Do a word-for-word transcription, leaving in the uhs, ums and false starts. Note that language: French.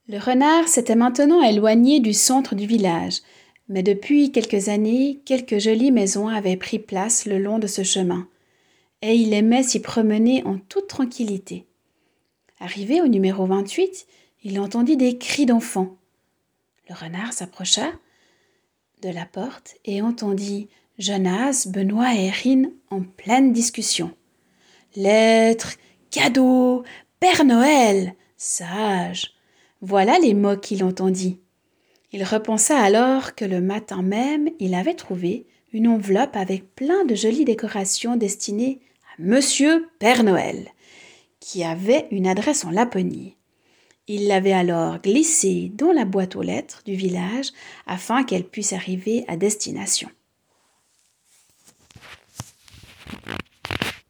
Le renard s'était maintenant éloigné du centre du village, mais depuis quelques années, quelques jolies maisons avaient pris place le long de ce chemin, et il aimait s'y promener en toute tranquillité. Arrivé au numéro vingt-huit, il entendit des cris d'enfants. Le renard s'approcha de la porte et entendit Jonas, Benoît et Erin en pleine discussion. Lettres, cadeaux, Père Noël, sage. Voilà les mots qu'il entendit. Il repensa alors que le matin même, il avait trouvé une enveloppe avec plein de jolies décorations destinées à Monsieur Père Noël, qui avait une adresse en Laponie. Il l'avait alors glissée dans la boîte aux lettres du village afin qu'elle puisse arriver à destination.